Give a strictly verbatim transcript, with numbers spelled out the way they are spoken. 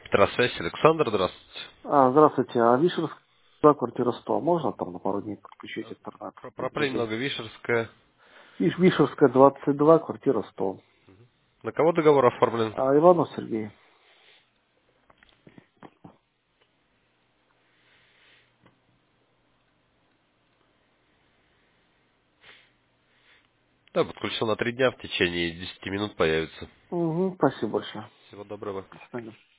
Электросвязь, Александр, здравствуйте. А, здравствуйте. А Вишерская, квартира сто. Можно там на пару дней подключить интернет Про- от Проплей друзей? много Вишерская. Виш, Вишерская, двадцать два, квартира сто. На кого договор оформлен? А, Иванов Сергей. Да, подключил на три дня, в течение десяти минут появится. Угу, спасибо большое. Всего доброго. До свидания.